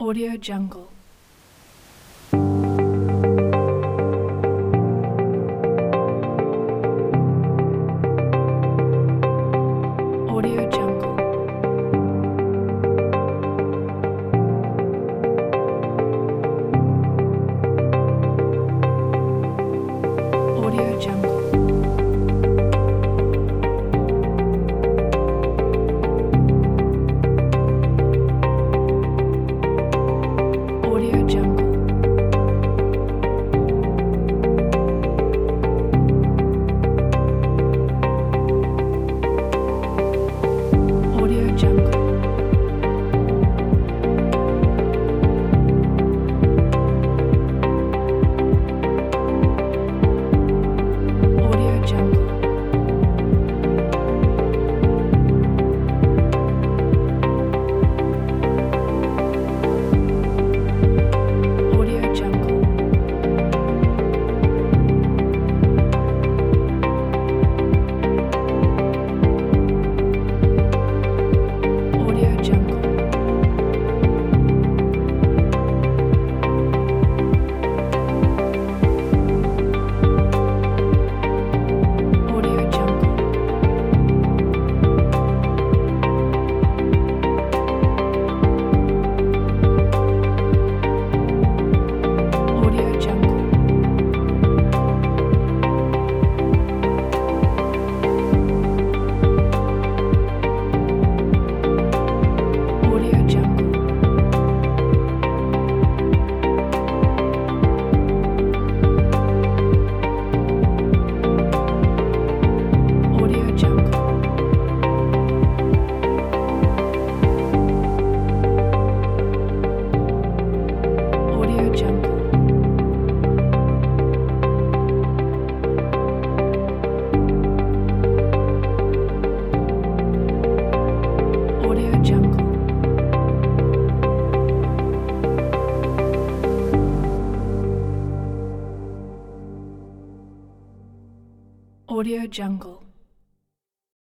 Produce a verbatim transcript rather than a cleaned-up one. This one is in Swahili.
Audio Jungle. Audio Jungle. Audio Jungle. Audio Jungle. Audio Jungle. Audio Jungle. Audio Jungle. Audio Jungle. Audio Jungle. Audio Jungle. Audio Jungle. Audio Jungle. Audio Jungle. Audio Jungle. Audio Jungle.